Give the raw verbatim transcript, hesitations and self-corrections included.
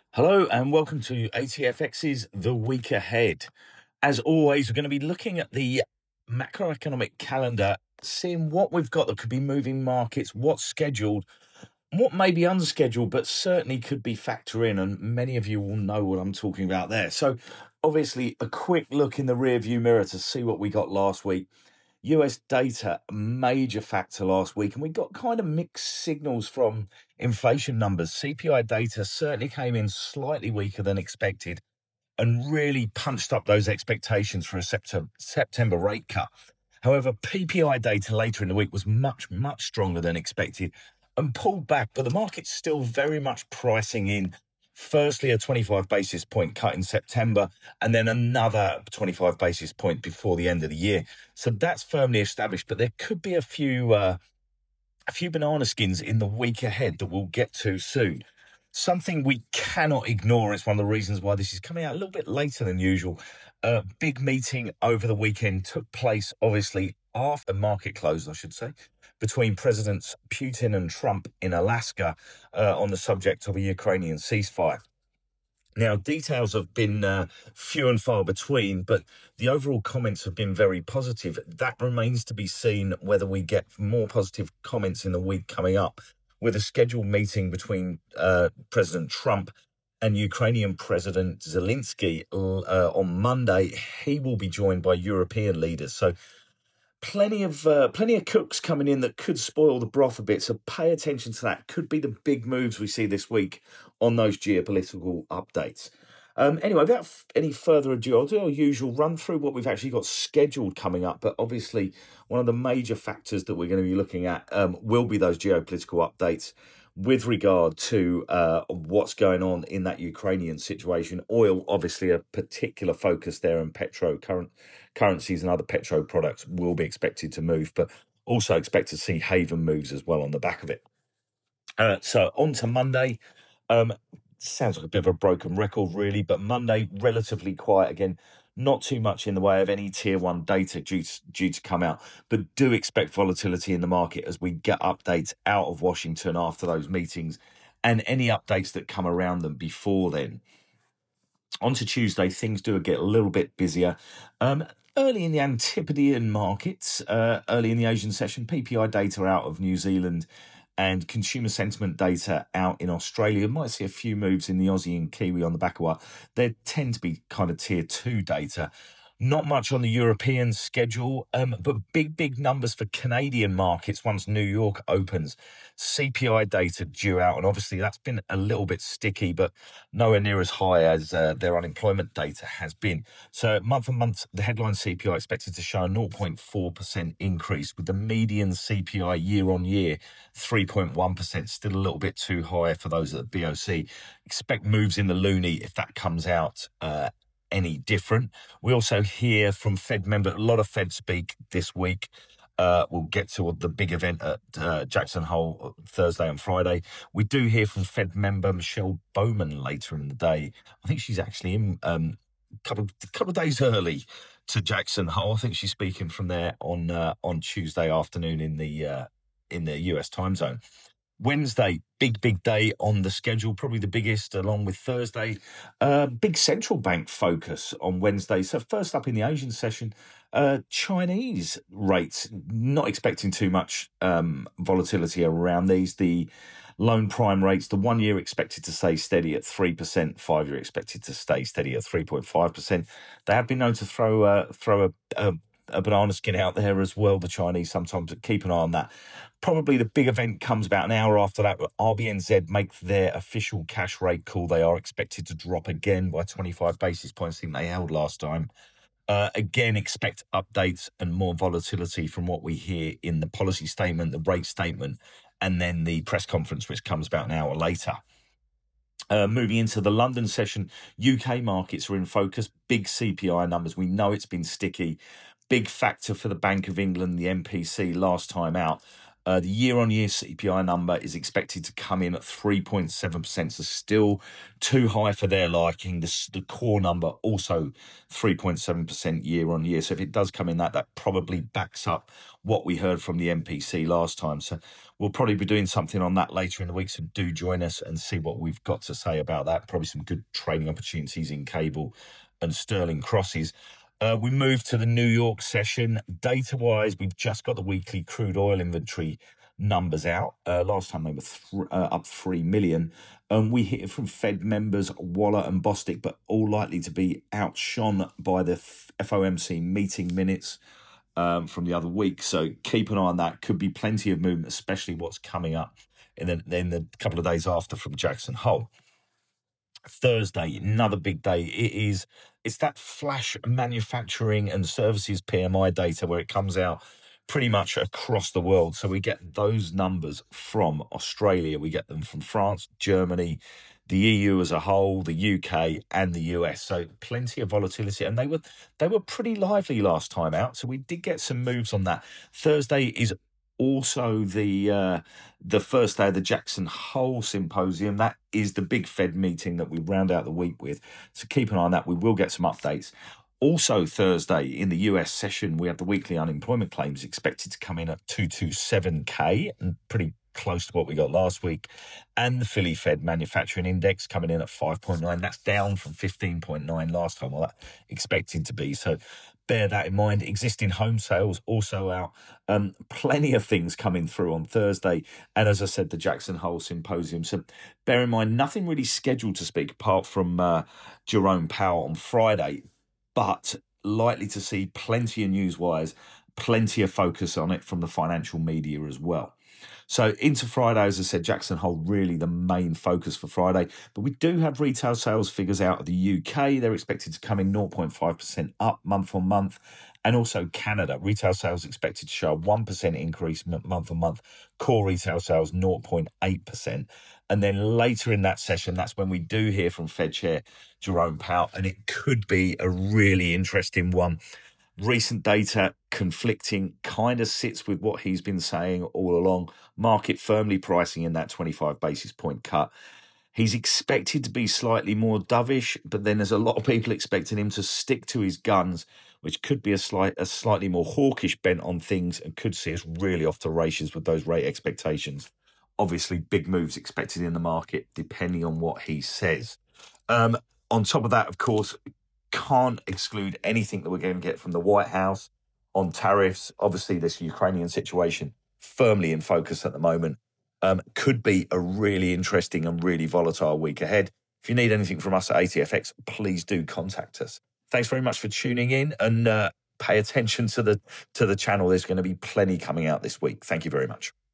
Hello and welcome to A T F X's The Week Ahead. As always, we're going to be looking at the macroeconomic calendar, seeing what we've got that could be moving markets, what's scheduled, what may be unscheduled, but certainly could be factor in. And many of you will know what I'm talking about there. So obviously a quick look in the rear view mirror to see what we got last week. U S data, major factor last week, and we got kind of mixed signals from inflation numbers. C P I data certainly came in slightly weaker than expected and really punched up those expectations for a September, September rate cut. However, P P I data later in the week was much, much stronger than expected and pulled back, but the market's still very much pricing in firstly a twenty-five basis point cut in September and then another twenty-five basis point before the end of the year. So that's firmly established, but there could be a few uh, a few banana skins in the week ahead that we'll get to soon. Something we cannot ignore is one of the reasons why this is coming out a little bit later than usual. A big meeting over the weekend took place, obviously, after market close, I should say, between Presidents Putin and Trump in Alaska uh, on the subject of a Ukrainian ceasefire. Now, details have been uh, few and far between, but the overall comments have been very positive. That remains to be seen whether we get more positive comments in the week coming up, with a scheduled meeting between uh, President Trump and Ukrainian President Zelensky uh, on Monday. He will be joined by European leaders. So plenty of uh, plenty of cooks coming in that could spoil the broth a bit. So pay attention to that. Could be the big moves we see this week on those geopolitical updates. Um, anyway, without f- any further ado, I'll do our usual run through what we've actually got scheduled coming up. But obviously, one of the major factors that we're going to be looking at um, will be those geopolitical updates with regard to uh, what's going on in that Ukrainian situation. Oil, obviously, a particular focus there, and petro current currencies and other petro products will be expected to move, but also expect to see haven moves as well on the back of it. Uh, so on to Monday. Um, sounds like a bit of a broken record, really, but Monday, relatively quiet again. Not too much in the way of any tier one data due to, due to come out, but do expect volatility in the market as we get updates out of Washington after those meetings and any updates that come around them before then. On to Tuesday, things do get a little bit busier. Um, early in the Antipodean markets, uh, early in the Asian session, P P I data out of New Zealand and consumer sentiment data out in Australia. Might see a few moves in the Aussie and Kiwi on the back of what they tend to be kind of tier two data. Not much on the European schedule, um, but big, big numbers for Canadian markets once New York opens. C P I data due out, and obviously that's been a little bit sticky, but nowhere near as high as uh, their unemployment data has been. So month on month, the headline C P I expected to show a zero point four percent increase, with the median C P I year on year three point one percent, still a little bit too high for those at the B O C. Expect moves in the loonie if that comes out uh, any different. We also hear from Fed member, a lot of Fed speak this week. Uh, we'll get to the big event at uh, Jackson Hole Thursday and Friday. We do hear from Fed member Michelle Bowman later in the day. I think she's actually in um, a couple, couple of days early to Jackson Hole. I think she's speaking from there on uh, on Tuesday afternoon in the uh, in the U S time zone. Wednesday, big, big day on the schedule, probably the biggest, along with Thursday. Uh, big central bank focus on Wednesday. So first up in the Asian session, uh, Chinese rates, not expecting too much um, volatility around these. The loan prime rates, the one year expected to stay steady at three percent, five year expected to stay steady at three point five percent. They have been known to throw, uh, throw a, a a banana skin out there as well, the Chinese, sometimes. Keep an eye on that. Probably the big event comes about an hour after that. R B N Z make their official cash rate call. They are expected to drop again by twenty-five basis points. I think they held last time. Uh, again, expect updates and more volatility from what we hear in the policy statement, the rate statement, and then the press conference, which comes about an hour later. Uh, moving into the London session, U K markets are in focus. Big C P I numbers. We know it's been sticky. Big factor for the Bank of England, the M P C last time out. Uh, the year-on-year C P I number is expected to come in at three point seven percent, so still too high for their liking. The, the core number also three point seven percent year-on-year. So if it does come in that, that probably backs up what we heard from the M P C last time. So we'll probably be doing something on that later in the week, so do join us and see what we've got to say about that. Probably some good trading opportunities in cable and sterling crosses. Uh, we move to the New York session. Data-wise, we've just got the weekly crude oil inventory numbers out. Uh, last time they were th- uh, up three million. Um, we hear from Fed members Waller and Bostic, but all likely to be outshone by the F O M C meeting minutes um, from the other week. So keep an eye on that. Could be plenty of movement, especially what's coming up in the, in the couple of days after from Jackson Hole. Thursday, another big day. It is it's that flash manufacturing and services P M I data where it comes out pretty much across the world. So we get those numbers from Australia, we get them from France, Germany, the E U as a whole, the U K and the U S. So plenty of volatility, and they were they were pretty lively last time out. So we did get some moves on that. Thursday is also the uh, the first day of the Jackson Hole Symposium. That is the big Fed meeting that we round out the week with. So keep an eye on that. We will get some updates. Also Thursday in the U S session, we have the weekly unemployment claims expected to come in at two hundred twenty-seven K, and pretty close to what we got last week. And the Philly Fed Manufacturing Index coming in at five point nine. That's down from fifteen point nine last time, well, that expected to be. So bear that in mind. Existing home sales also out. Um, plenty of things coming through on Thursday. And as I said, the Jackson Hole Symposium. So bear in mind, nothing really scheduled to speak apart from uh, Jerome Powell on Friday, but likely to see plenty of news-wise, plenty of focus on it from the financial media as well. So into Friday, as I said, Jackson Hole really the main focus for Friday. But we do have retail sales figures out of the U K. They're expected to come in zero point five percent up month on month. And also Canada, retail sales expected to show a one percent increase month on month. Core retail sales zero point eight percent. And then later in that session, that's when we do hear from Fed Chair Jerome Powell. And it could be a really interesting one. Recent data conflicting, kind of sits with what he's been saying all along. Market firmly pricing in that twenty-five basis point cut. He's expected to be slightly more dovish, but then there's a lot of people expecting him to stick to his guns, which could be a slight, a slightly more hawkish bent on things and could see us really off the races with those rate expectations. Obviously, big moves expected in the market, depending on what he says. Um, on top of that, of course, can't exclude anything that we're going to get from the White House on tariffs. Obviously, this Ukrainian situation firmly in focus at the moment. Um, could be a really interesting and really volatile week ahead. If you need anything from us at A T F X, please do contact us. Thanks very much for tuning in, and uh, pay attention to the to the channel. There's going to be plenty coming out this week. Thank you very much.